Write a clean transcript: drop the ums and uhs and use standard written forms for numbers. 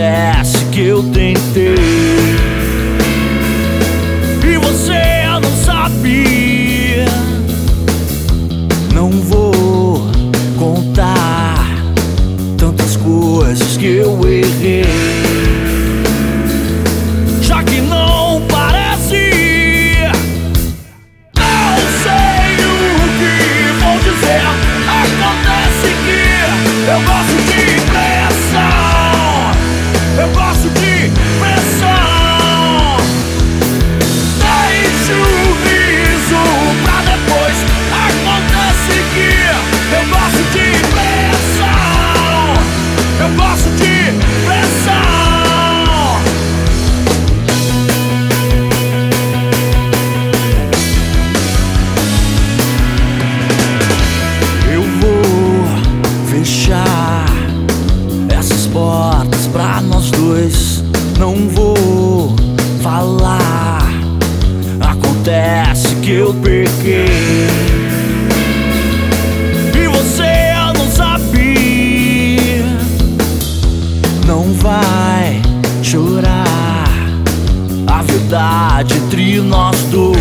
Acontece que eu tentei e você não sabia. Não vou contar tantas coisas que eu errei, já que não parece. Não sei o que vou dizer. Acontece que eu gosto de pressão, eu gosto de pressão. Deixa o riso pra depois. Acontece que eu gosto de pressão, eu gosto de pressão. Eu vou fechar essas portas pra nós dois. Não vou falar. Acontece que eu pequei e você não sabia. Não vai chorar, a verdade entre nós dois